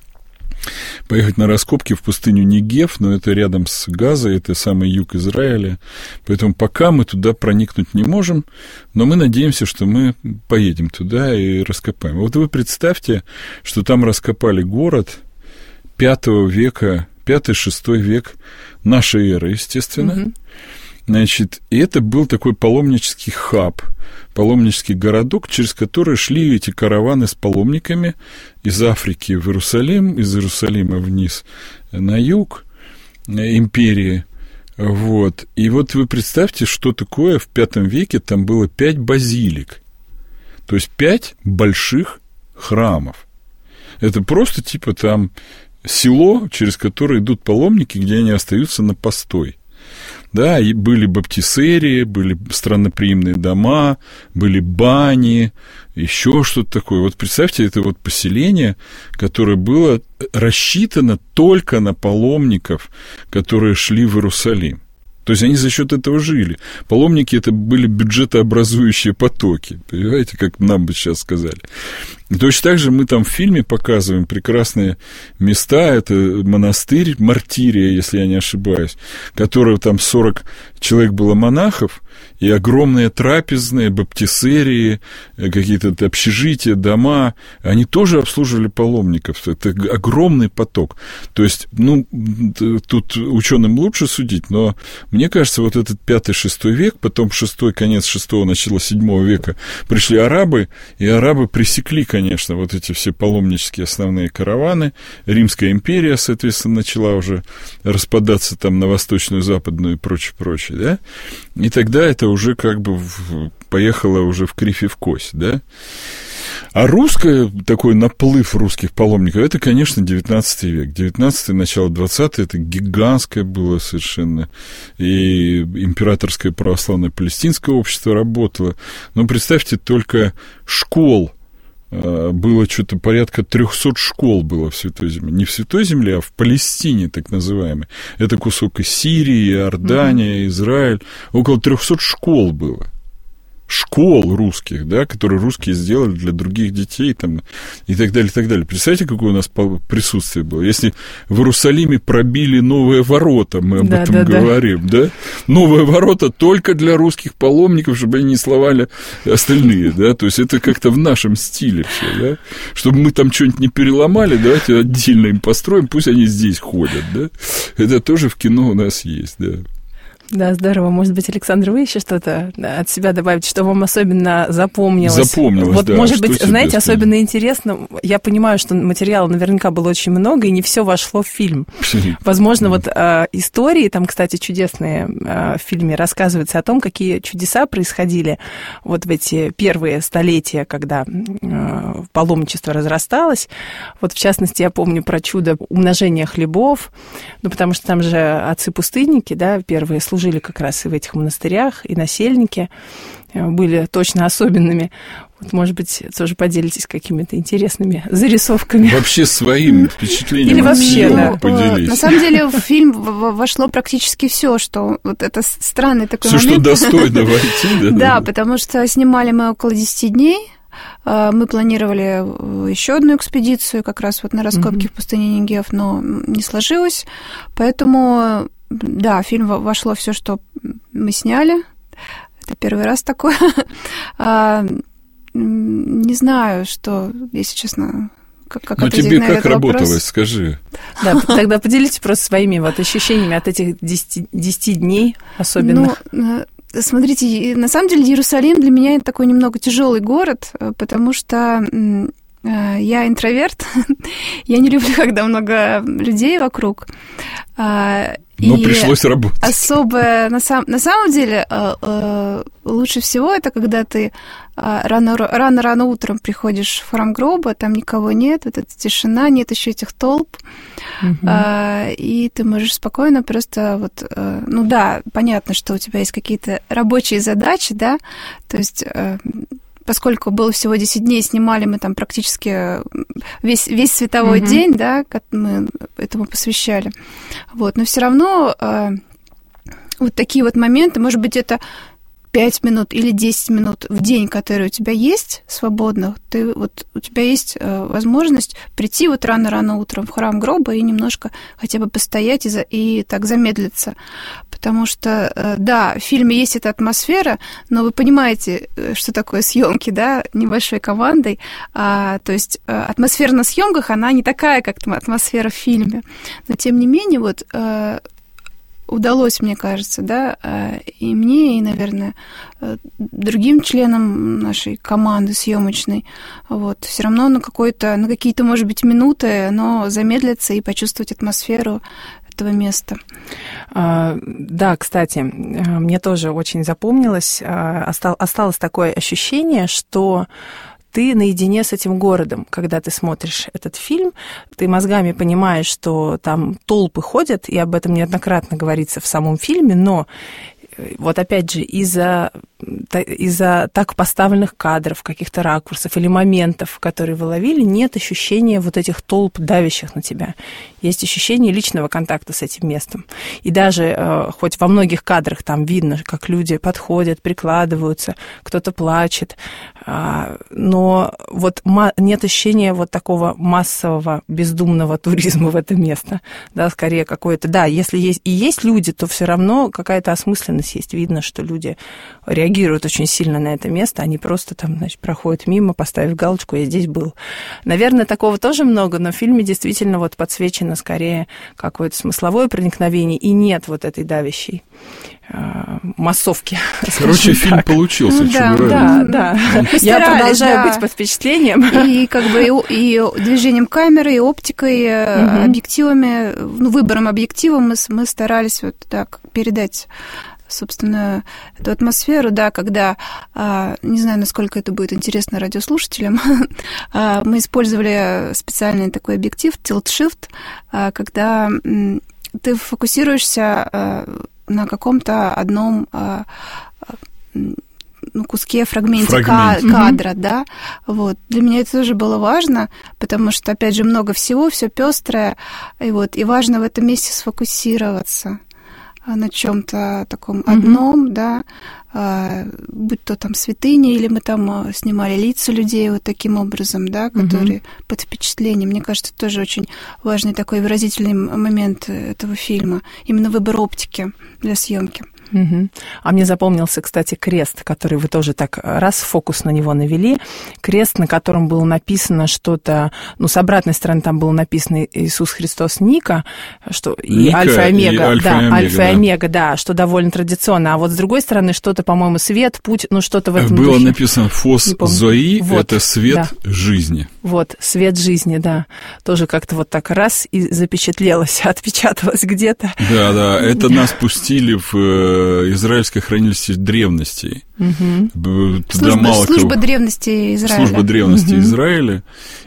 поехать на раскопки в пустыню Негев, но это рядом с Газой, это самый юг Израиля, поэтому пока мы туда проникнуть не можем, но мы надеемся, что мы поедем туда и раскопаем. Вот вы представьте, что там раскопали город пятого века, пятый-шестой век нашей эры, естественно. Mm-hmm. Значит, и это был такой паломнический хаб, паломнический городок, через который шли эти караваны с паломниками из Африки в Иерусалим, из Иерусалима вниз на юг империи. Вот. И вот вы представьте, что такое в пятом веке там было пять базилик, то есть пять больших храмов. Это просто типа там село, через которое идут паломники, где они остаются на постой. Да, и были баптисерии, были странноприимные дома, были бани, еще что-то такое. Вот представьте, это вот поселение, которое было рассчитано только на паломников, которые шли в Иерусалим. То есть они за счет этого жили. Паломники это были бюджетообразующие потоки, понимаете, как нам бы сейчас сказали. И точно так же мы там в фильме показываем прекрасные места. Это монастырь Мартирия, если я не ошибаюсь, которого там сорок человек было монахов, и огромные трапезные, баптисерии, какие-то общежития, дома, они тоже обслуживали паломников. Это огромный поток. То есть, ну, тут ученым лучше судить, но мне кажется, вот этот пятый-шестой век, потом шестой, конец шестого, начало седьмого века пришли арабы, и арабы пресекли, конечно, вот эти все паломнические основные караваны. Римская империя, соответственно, начала уже распадаться там на восточную, западную и прочее, прочее, да? И тогда это уже как бы в, поехало уже в кривь и в кость, да? А русское, такой наплыв русских паломников, это, конечно, девятнадцатый век. девятнадцатый, начало двадцатого, это гигантское было совершенно. И императорское православное палестинское общество работало. Но представьте, только школ было что-то порядка трехсот школ было в Святой Земле. Не в Святой Земле, а в Палестине, так называемой. Это кусок и Сирии, и Иордания, mm-hmm. Израиль. Около трехсот школ было. Школ русских, да, которые русские сделали для других детей там, и так далее, и так далее. Представляете, какое у нас присутствие было? Если в Иерусалиме пробили новые ворота, мы об да, этом да, говорим, да. да? Новые ворота только для русских паломников, чтобы они не словали остальные, да, то есть это как-то в нашем стиле все, да, чтобы мы там что-нибудь не переломали, давайте отдельно им построим, пусть они здесь ходят, да, это тоже в кино у нас есть, да. Да, здорово. Может быть, Александр, вы еще что-то от себя добавите, что вам особенно запомнилось? Запомнилось, вот, да. Может что быть, знаете, особенно интересно, я понимаю, что материала наверняка было очень много, и не все вошло в фильм. Возможно, вот э, истории, там, кстати, чудесные э, в фильме рассказываются о том, какие чудеса происходили вот в эти первые столетия, когда э, паломничество разрасталось. Вот, в частности, я помню про чудо умножения хлебов, ну, потому что там же отцы-пустынники, да, первые служители, жили как раз и в этих монастырях, и насельники были точно особенными. Вот, может быть, тоже поделитесь какими-то интересными зарисовками. Вообще своим впечатлением. Или вообще, да. Поделись. На самом деле в фильм вошло практически все, что вот это странный такой все, момент. Все, что достойно войти, да? Да, потому что снимали мы около десяти дней. Мы планировали еще одну экспедицию как раз вот на раскопки в пустыне Негев, но не сложилось. Поэтому... Да, в фильм вошло все, что мы сняли. Это первый раз такое. а, не знаю, что, если честно, как, как Но ответить тебе на как этот работалось, вопрос. Скажи. Да, тогда поделитесь просто своими вот ощущениями от этих десяти дней особенных. Ну, смотрите, на самом деле Иерусалим для меня это такой немного тяжелый город, потому что я интроверт, я не люблю, когда много людей вокруг. Но и пришлось работать. Особо, на, сам, на самом деле, лучше всего это, когда ты рано-рано утром приходишь в храм гроба, там никого нет, вот эта тишина, нет еще этих толп, угу. И ты можешь спокойно просто вот... Ну да, понятно, что у тебя есть какие-то рабочие задачи, да, то есть... Поскольку было всего десять дней, снимали мы там практически весь, весь световой mm-hmm. день, да, мы этому посвящали. Вот. Но все равно э, вот такие вот моменты, может быть, это пять минут или десять минут в день, которые у тебя есть свободных, ты, вот, у тебя есть э, возможность прийти вот рано-рано утром в храм гроба и немножко хотя бы постоять и, за, и так замедлиться. Потому что, э, да, в фильме есть эта атмосфера, но вы понимаете, что такое съемки, да, небольшой командой. А, то есть э, атмосфера на съемках, она не такая, как атмосфера в фильме. Но, тем не менее, вот... Э, удалось, мне кажется, да, и мне, и, наверное, другим членам нашей команды съемочной, вот, все равно на какой-то, на какие-то, может быть, минуты, но замедлиться и почувствовать атмосферу этого места. Да, кстати, мне тоже очень запомнилось, осталось такое ощущение, что ты наедине с этим городом, когда ты смотришь этот фильм, ты мозгами понимаешь, что там толпы ходят, и об этом неоднократно говорится в самом фильме, но вот опять же из-за из-за так поставленных кадров, каких-то ракурсов или моментов, которые вы ловили, нет ощущения вот этих толп, давящих на тебя. Есть ощущение личного контакта с этим местом. И даже э, хоть во многих кадрах там видно, как люди подходят, прикладываются, кто-то плачет, э, но вот ма- нет ощущения вот такого массового, бездумного туризма в это место. Да, скорее какое-то... Да, если есть и есть люди, то все равно какая-то осмысленность есть. Видно, что люди реагируют реагируют очень сильно на это место, они просто там, значит, проходят мимо, поставив галочку, я здесь был. Наверное, такого тоже много, но в фильме действительно вот подсвечено скорее какое-то смысловое проникновение, и нет вот этой давящей э, массовки. Короче, фильм так. получился. Ну, да, да, да. Я продолжаю да. быть под впечатлением. И как бы и, и движением камеры, и оптикой, угу. объективами, ну, выбором объектива мы, мы старались вот так передать, собственно, эту атмосферу, да, когда, не знаю, насколько это будет интересно радиослушателям, мы использовали специальный такой объектив, tilt-shift, когда ты фокусируешься на каком-то одном ну, куске, фрагменте Фрагмент. кадра, mm-hmm. да, вот. Для меня это тоже было важно, потому что, опять же, много всего, все пестрое, и вот, и важно в этом месте сфокусироваться на чем-то таком одном, mm-hmm. да, а, будь то там святыня, или мы там снимали лица людей вот таким образом, да, которые mm-hmm. под впечатлением. Мне кажется, это тоже очень важный такой выразительный момент этого фильма, именно выбор оптики для съемки. Угу. А мне запомнился, кстати, крест, который вы тоже так раз фокус на него навели. Крест, на котором было написано что-то, ну, с обратной стороны там было написано «Иисус Христос Ника», что и Ника, Альфа и Омега, Альфа да, и Омега, Альфа да. и Омега, да, что довольно традиционно. А вот с другой стороны что-то, по-моему, свет, путь, ну, что-то в этом было духе. написано «Фос Зои», вот, это свет да. жизни. Вот, свет жизни, да. Тоже как-то вот так раз и запечатлелось, отпечаталось где-то. Да, да, это нас пустили в израильское хранилище древностей. Угу. Служба, служба древности Израиля. Служба древности угу. Израиля.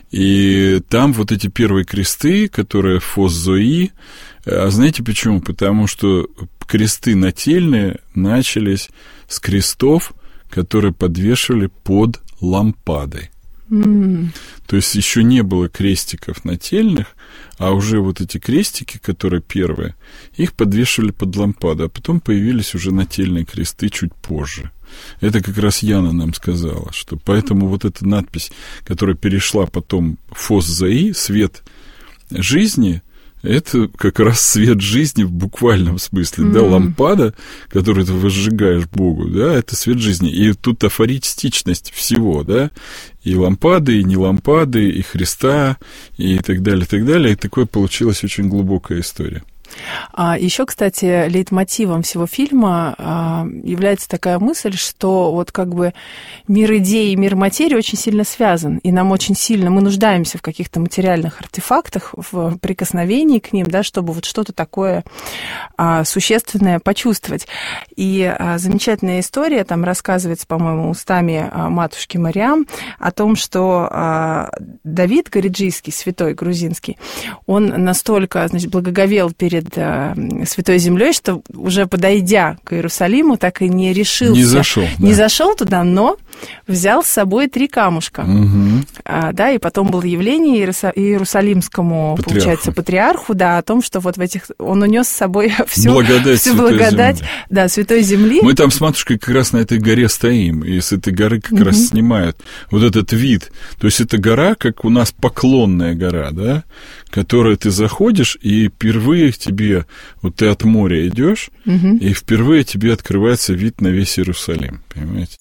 И там вот эти первые кресты, которые Фос Зои. А знаете почему? Потому что кресты нательные начались с крестов, которые подвешивали под лампадой. Mm. То есть еще не было крестиков нательных, а уже вот эти крестики, которые первые, их подвешивали под лампаду, а потом появились уже нательные кресты чуть позже. Это как раз Яна нам сказала, что поэтому вот эта надпись, которая перешла потом Фос Зои, свет жизни, это как раз свет жизни в буквальном смысле, mm-hmm. да, лампада, которую ты возжигаешь Богу, да, это свет жизни. И тут афористичность всего, да, и лампады, и не лампады, и Христа, и так далее, и так далее. И такое получилась очень глубокая история. А еще, кстати, лейтмотивом всего фильма а, является такая мысль, что вот как бы мир идеи и мир материи очень сильно связан, и нам очень сильно, мы нуждаемся в каких-то материальных артефактах, в прикосновении к ним, да, чтобы вот что-то такое а, существенное почувствовать. И а, замечательная история, там рассказывается, по-моему, устами а, матушки Мариам о том, что а, Давид Гориджийский, святой грузинский, он настолько, значит, благоговел перед Святой Землей, что уже подойдя к Иерусалиму, так и не решился. Не зашел. Не да. зашел туда, но взял с собой три камушка. Угу. А, да, и потом было явление иерусалимскому, Патриарху. получается, патриарху, да, о том, что вот в этих... Он унес с собой всю благодать, всю благодать земли. Да, Святой Земли. Мы там с матушкой как раз на этой горе стоим, и с этой горы как угу. раз снимают вот этот вид. То есть это гора, как у нас Поклонная гора, да, которую ты заходишь, и впервые тебе, вот ты от моря идешь, угу. и впервые тебе открывается вид на весь Иерусалим, понимаете?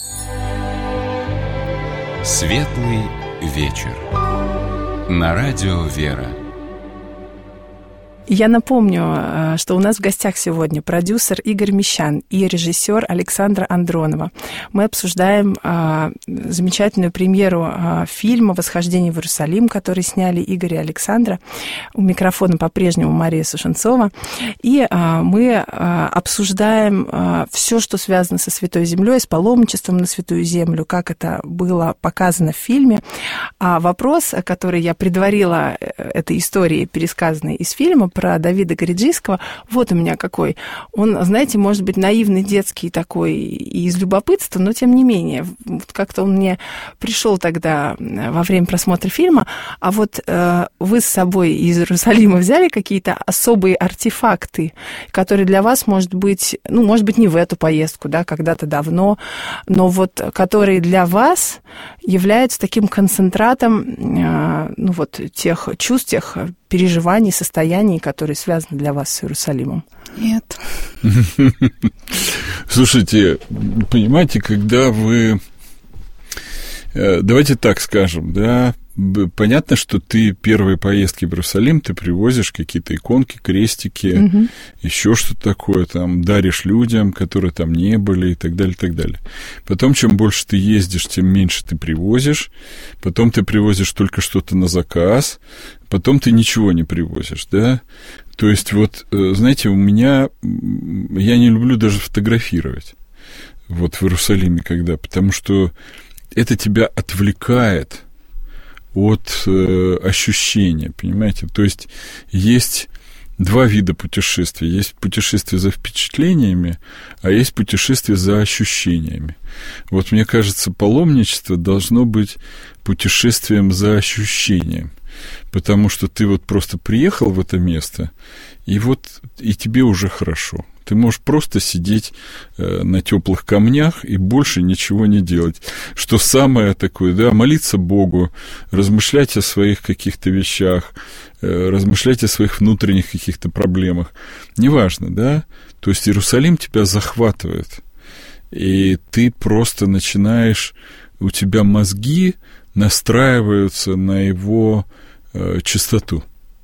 Светлый вечер. На радио «Вера». Я напомню, что у нас в гостях сегодня продюсер Игорь Мещан и режиссер Александра Андронова. Мы обсуждаем а, замечательную премьеру а, фильма «Восхождение в Иерусалим», который сняли Игорь и Александра. У микрофона по-прежнему Мария Сушенцова. И а, мы а, обсуждаем а, все, что связано со Святой Землей, с паломничеством на Святую Землю, как это было показано в фильме. А вопрос, который я предварила этой историей, пересказанной из фильма, про Давида Гориджийского, вот у меня какой. Он, знаете, может быть, наивный, детский такой и из любопытства, но тем не менее, вот как-то он мне пришел тогда во время просмотра фильма, а вот э, вы с собой из Иерусалима взяли какие-то особые артефакты, которые для вас, может быть, ну, может быть, не в эту поездку, да, когда-то давно, но вот которые для вас являются таким концентратом, э, ну, вот, тех чувств, тех переживаний, состояний, которые связаны для вас с Иерусалимом? Нет. Слушайте, понимаете, когда вы... Давайте так скажем, да, понятно, что ты первые поездки в Иерусалим, ты привозишь какие-то иконки, крестики, угу. еще что-то такое, там, даришь людям, которые там не были, и так далее, и так далее. Потом, чем больше ты ездишь, тем меньше ты привозишь, потом ты привозишь только что-то на заказ, потом ты ничего не привозишь, да. То есть, вот, знаете, у меня... Я не люблю даже фотографировать, вот, в Иерусалиме, когда, потому что это тебя отвлекает от э, ощущения, понимаете? То есть есть два вида путешествий. Есть путешествие за впечатлениями, а есть путешествие за ощущениями. Вот мне кажется, паломничество должно быть путешествием за ощущением, потому что ты вот просто приехал в это место, и вот и тебе уже хорошо. Ты можешь просто сидеть э, на теплых камнях и больше ничего не делать. Что самое такое, да, молиться Богу, размышлять о своих каких-то вещах, э, размышлять о своих внутренних каких-то проблемах. Неважно, да? То есть Иерусалим тебя захватывает, и ты просто начинаешь, у тебя мозги настраиваются на его э, чистоту.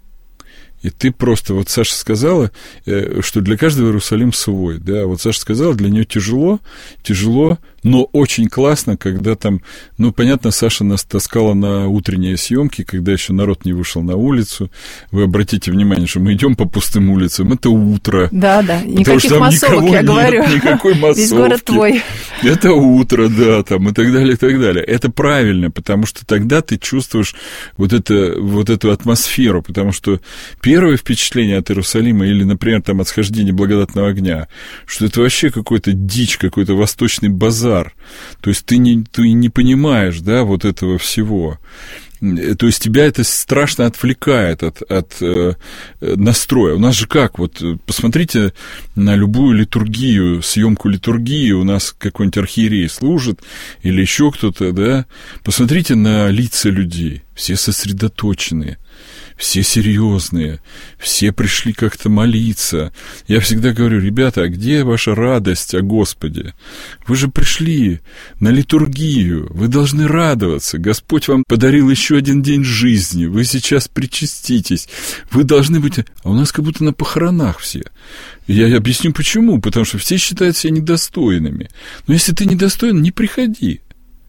И ты просто, вот Саша сказала, что для каждого Иерусалим свой, да, вот Саша сказала, для нее тяжело, тяжело, но очень классно, когда там, ну, понятно, Саша нас таскала на утренние съемки, когда еще народ не вышел на улицу. Вы обратите внимание, что мы идем по пустым улицам, это утро. Да, да, никаких массовок, я нет, говорю. Никакой массовки. Весь город твой. Это утро, да, там, и так далее, и так далее. Это правильно, потому что тогда ты чувствуешь вот, это, вот эту атмосферу, потому что первое впечатление от Иерусалима или, например, там, от схождения благодатного огня, что это вообще какой-то дичь, какой-то восточный базар. То есть ты не, ты не понимаешь, да, вот этого всего. То есть тебя это страшно отвлекает от, от э, настроя. У нас же как, вот посмотрите на любую литургию, съемку литургии, у нас какой-нибудь архиерей служит, или еще кто-то, да, посмотрите на лица людей, все сосредоточенные, все серьезные, все пришли как-то молиться. Я всегда говорю, ребята, а где ваша радость о Господе? Вы же пришли на литургию, вы должны радоваться. Господь вам подарил еще один день жизни, вы сейчас причаститесь, вы должны быть... А у нас как будто на похоронах все. Я объясню почему, потому что все считают себя недостойными. Но если ты недостоин, не приходи.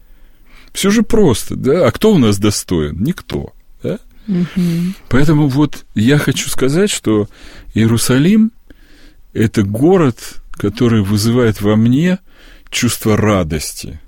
Все же просто, да? А кто у нас достоин? Никто, да? Mm-hmm. Поэтому вот я хочу сказать, что Иерусалим – это город, который вызывает во мне чувство радости.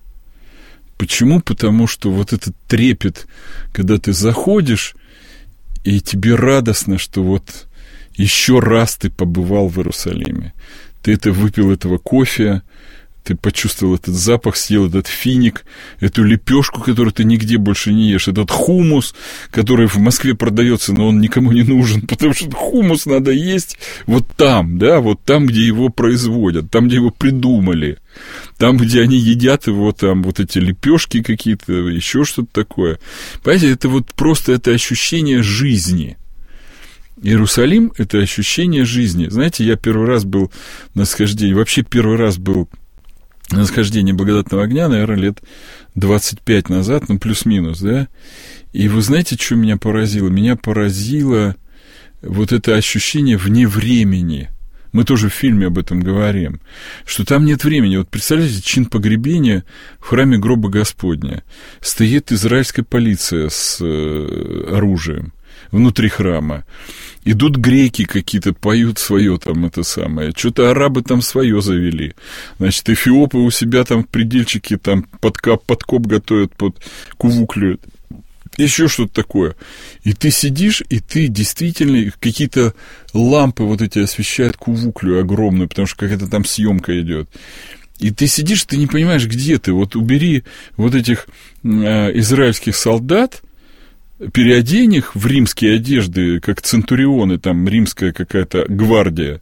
Почему? Потому что вот этот трепет, когда ты заходишь, и тебе радостно, что вот еще раз ты побывал в Иерусалиме. Ты это выпил этого кофе, ты почувствовал этот запах, съел этот финик, эту лепешку, которую ты нигде больше не ешь, этот хумус, который в Москве продается, но он никому не нужен, потому что хумус надо есть вот там, да, вот там, где его производят, там, где его придумали, там, где они едят его, там вот эти лепешки какие-то, еще что-то такое. Понимаете, это вот просто это ощущение жизни. Иерусалим – это ощущение жизни. Знаете, я первый раз был на схождении, вообще первый раз был на схождении Благодатного огня, наверное, лет двадцать пять назад, ну, плюс-минус, да. И вы знаете, что меня поразило? Меня поразило вот это ощущение вне времени. Мы тоже в фильме об этом говорим, что там нет времени. Вот представляете, чин погребения в храме гроба Господня. Стоит израильская полиция с оружием внутри храма. Идут греки какие-то, поют свое там это самое. Что-то арабы там свое завели. Значит, эфиопы у себя там в предельчике там подкоп, подкоп готовят, под кувуклю. Еще что-то такое. И ты сидишь, и ты действительно какие-то лампы вот эти освещают кувуклю огромную, потому что какая-то там съемка идет. И ты сидишь, ты не понимаешь, где ты. Вот убери вот этих э, израильских солдат, переодень их в римские одежды, как центурионы, там римская какая-то гвардия.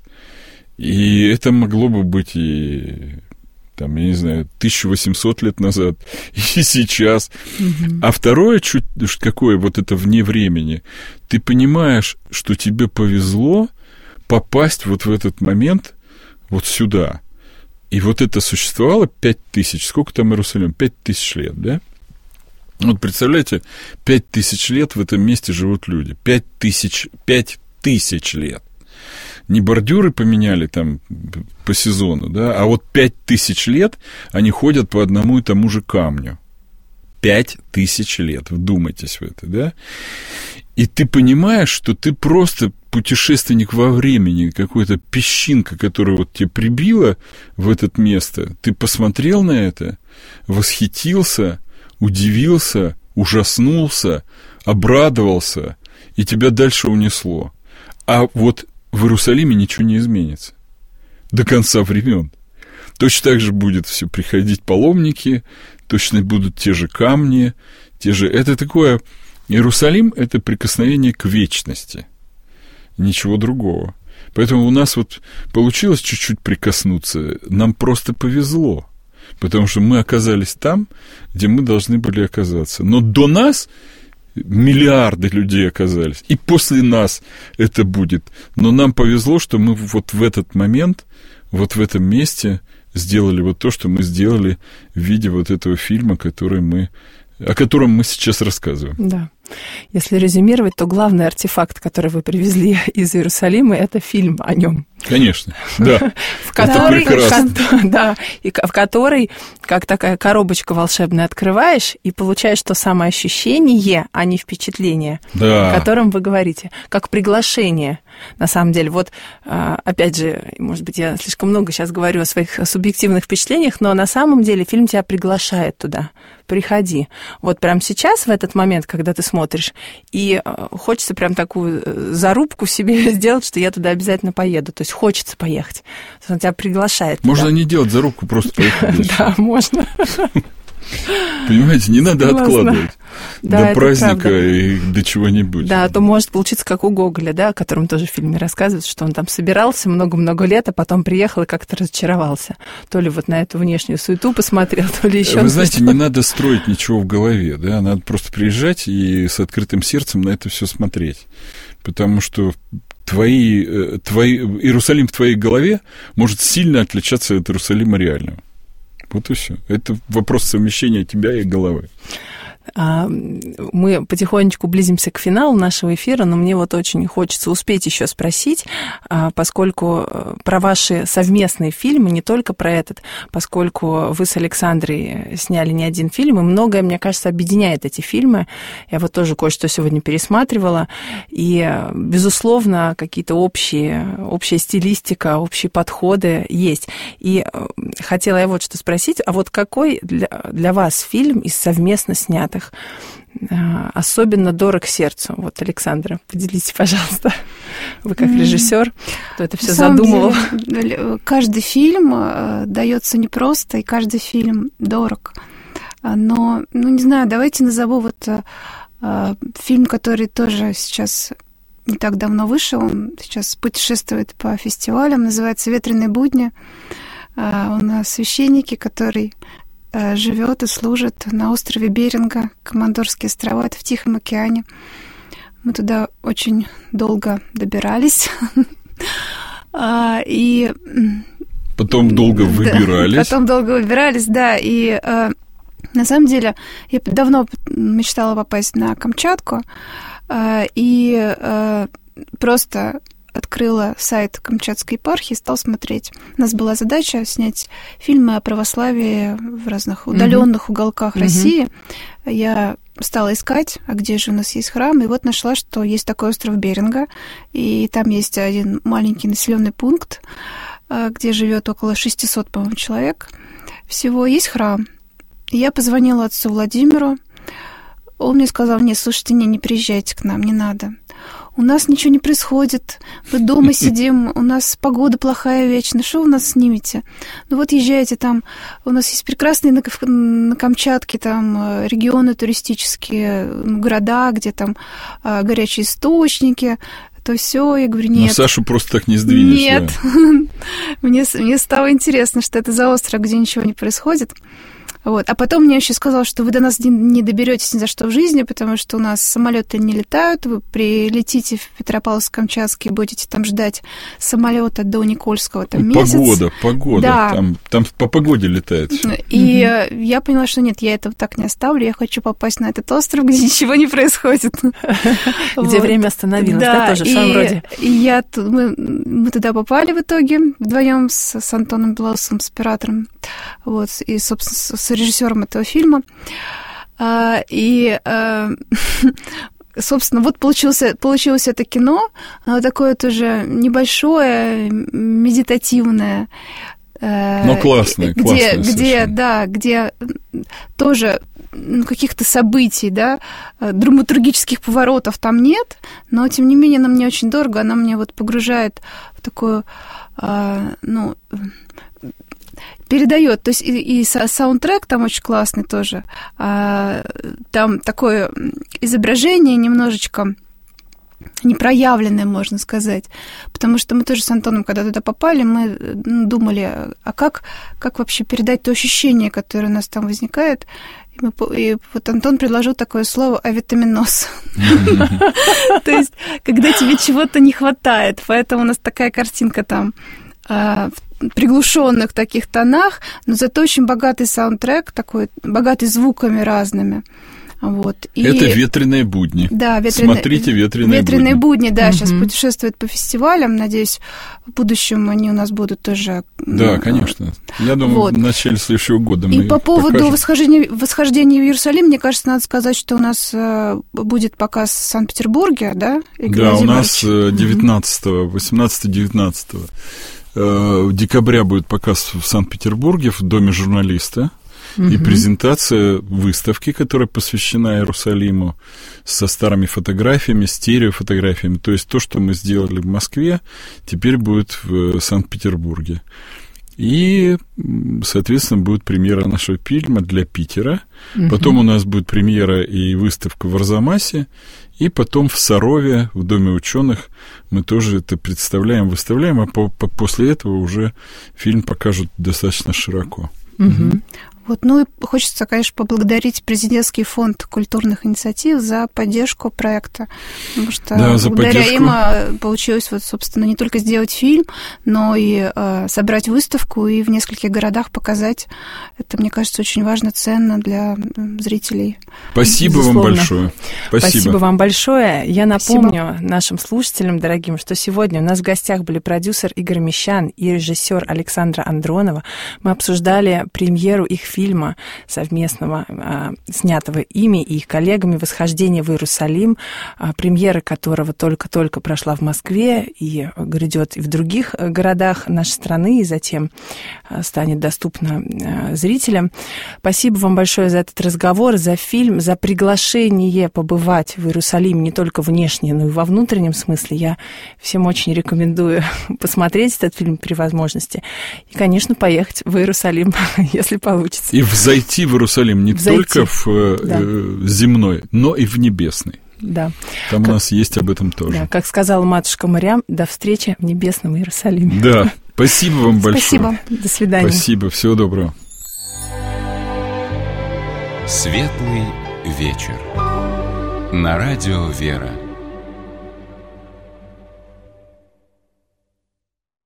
И это могло бы быть и, там, я не знаю, тысяча восемьсот лет назад, и сейчас. Mm-hmm. А второе, чуть, какое вот это вне времени, ты понимаешь, что тебе повезло попасть вот в этот момент вот сюда. И вот это существовало пять тысяч, сколько там Иерусалим? Пять тысяч лет, да? Вот представляете, пять тысяч лет в этом месте живут люди. Пять тысяч, пять тысяч лет. Не бордюры поменяли там по сезону, да, а вот пять тысяч лет они ходят по одному и тому же камню. Пять тысяч лет, вдумайтесь в это, да. И ты понимаешь, что ты просто путешественник во времени, какая-то песчинка, которая вот тебе прибила в это место. Ты посмотрел на это, восхитился, удивился, ужаснулся, обрадовался, и тебя дальше унесло. А вот в Иерусалиме ничего не изменится до конца времен. Точно так же будет все приходить паломники, точно будут те же камни, те же... Это такое... Иерусалим – это прикосновение к вечности, ничего другого. Поэтому у нас вот получилось чуть-чуть прикоснуться, нам просто повезло. Потому что мы оказались там, где мы должны были оказаться. Но до нас миллиарды людей оказались. И после нас это будет. Но нам повезло, что мы вот в этот момент, вот в этом месте сделали вот то, что мы сделали в виде вот этого фильма, который мы, о котором мы сейчас рассказываем. Да. Если резюмировать, то главный артефакт, который вы привезли из Иерусалима, это фильм о нем. Конечно, да. В который, да, и в который, как такая коробочка волшебная, открываешь и получаешь то самое ощущение, а не впечатление, да, о котором вы говорите, как приглашение. На самом деле, вот, опять же, может быть, я слишком много сейчас говорю о своих субъективных впечатлениях, но на самом деле фильм тебя приглашает туда. Приходи. Вот прямо сейчас, в этот момент, когда ты смотришь, и хочется прям такую зарубку себе сделать, что я туда обязательно поеду. То есть хочется поехать. Он тебя приглашает. Можно туда не делать зарубку, просто поехать. Да, можно. Понимаете, не надо откладывать до праздника и до чего-нибудь. Да, а то может получиться как у Гоголя, да, о котором тоже в фильме рассказывают, что он там собирался много-много лет, а потом приехал и как-то разочаровался. То ли вот на эту внешнюю суету посмотрел, то ли еще. Вы знаете, не надо строить ничего в голове, да, надо просто приезжать и с открытым сердцем на это все смотреть. Потому что твои, твои, Иерусалим в твоей голове может сильно отличаться от Иерусалима реального. Вот и все. Это вопрос совмещения тебя и головы. Мы потихонечку близимся к финалу нашего эфира, но мне вот очень хочется успеть еще спросить, поскольку про ваши совместные фильмы, не только про этот, поскольку вы с Александрой сняли не один фильм, и многое, мне кажется, объединяет эти фильмы. Я вот тоже кое-что сегодня пересматривала, и, безусловно, какие-то общие, общая стилистика, общие подходы есть. И хотела я вот что спросить, а вот какой для, для вас фильм из совместно снятых форматах особенно дорог сердцу? Вот, Александра, поделитесь, пожалуйста. Вы как режиссер, кто это все задумывал? Деле, каждый фильм дается непросто, и каждый фильм дорог. Но, ну, не знаю, давайте назову вот фильм, который тоже сейчас не так давно вышел, он сейчас путешествует по фестивалям, называется «Ветреные будни». У нас священники, который живет и служит на острове Беринга, Командорские острова, это в Тихом океане. Мы туда очень долго добирались. И... Потом долго выбирались. Да, потом долго выбирались, да. И на самом деле я давно мечтала попасть на Камчатку, и просто открыла сайт Камчатской епархии, стала смотреть. У нас была задача снять фильмы о православии в разных удаленных mm-hmm. уголках mm-hmm. России. Я стала искать, а где же у нас есть храм, и вот нашла, что есть такой остров Беринга, и там есть один маленький населенный пункт, где живет около шестьсот, по-моему, человек. Всего есть храм. И я позвонила отцу Владимиру. Он мне сказал: нет, слушайте, не, не приезжайте к нам, не надо. У нас ничего не происходит, мы дома сидим, у нас погода плохая вечно, что вы нас снимете? Ну вот езжайте там, у нас есть прекрасные на, на Камчатке там регионы туристические, города, где там а, горячие источники, то все, я говорю, нет. Но Сашу просто так не сдвинешь. Нет, да. мне, мне стало интересно, что это за остров, где ничего не происходит. Вот. А потом мне еще сказал, что вы до нас не доберетесь ни за что в жизни, потому что у нас самолеты не летают, вы прилетите в Петропавловск-Камчатский, будете там ждать самолета до Никольского там месяц. Погода, погода, да. там, там по погоде летает. И угу. я поняла, что нет, я этого так не оставлю, я хочу попасть на этот остров, где ничего не происходит. Где время остановилось, да, тоже в своем роде. И мы туда попали в итоге вдвоем с Антоном Белоусовым, с оператором, вот, и, собственно, с режиссером этого фильма. И, собственно, вот получилось, получилось это кино, оно такое тоже небольшое, медитативное. Но классное, где, классное где, да, где тоже каких-то событий, да, драматургических поворотов там нет, но, тем не менее, она мне очень дорого, она меня вот погружает в такую, ну, передает, то есть и, и саундтрек там очень классный тоже, а, там такое изображение немножечко непроявленное, можно сказать, потому что мы тоже с Антоном, когда туда попали, мы думали, а как, как вообще передать то ощущение, которое у нас там возникает, и, мы, и вот Антон предложил такое слово «авитаминоз». То есть, когда тебе чего-то не хватает, поэтому у нас такая картинка там в приглушенных таких тонах, но зато очень богатый саундтрек, такой богатый звуками разными. Вот. И... Это «Ветреные будни». Да, ветреные... Смотрите «Ветреные, ветреные будни». будни». Да, угу. Сейчас путешествуют по фестивалям. Надеюсь, в будущем они у нас будут тоже... Да, конечно. Я думаю, вот. В начале следующего года мы И по поводу восхождения, восхождения в Иерусалим, мне кажется, надо сказать, что у нас будет показ в Санкт-Петербурге, да? Игорь да, у нас девятнадцатого, восемнадцатого-девятнадцатого декабря будет показ в Санкт-Петербурге в Доме журналиста. Uh-huh. И презентация выставки, которая посвящена Иерусалиму, со старыми фотографиями, стереофотографиями. То есть то, что мы сделали в Москве, теперь будет в Санкт-Петербурге. И, соответственно, будет премьера нашего фильма для Питера. Uh-huh. Потом у нас будет премьера и выставка в Арзамасе. И потом в Сарове, в Доме ученых, мы тоже это представляем, выставляем, а по- по- после этого уже фильм покажут достаточно широко. Uh-huh. Вот, ну и хочется, конечно, поблагодарить Президентский фонд культурных инициатив за поддержку проекта, потому что да, благодаря поддержку. им получилось, вот, собственно, не только сделать фильм, но и э, собрать выставку и в нескольких городах показать. Это, мне кажется, очень важно, ценно для зрителей. Спасибо Безусловно. вам большое. Спасибо. Спасибо вам большое. Я напомню Спасибо. нашим слушателям дорогим, что сегодня у нас в гостях были продюсер Игорь Мещан и режиссер Александра Андронова. Мы обсуждали премьеру их фильма совместного, снятого ими и их коллегами «Восхождение в Иерусалим», премьера которого только-только прошла в Москве и грядет и в других городах нашей страны, и затем станет доступна зрителям. Спасибо вам большое за этот разговор, за фильм, за приглашение побывать в Иерусалиме не только внешне, но и во внутреннем смысле. Я всем очень рекомендую посмотреть этот фильм при возможности. И, конечно, поехать в Иерусалим, если получится. И взойти в Иерусалим не взойти. Только в да. земной, но и в небесный. Да. Там как, у нас есть об этом тоже. Да, как сказала матушка Мариам, до встречи в небесном Иерусалиме. Да, спасибо вам большое. Спасибо. До свидания. Спасибо, всего доброго. Светлый вечер. На радио «Вера».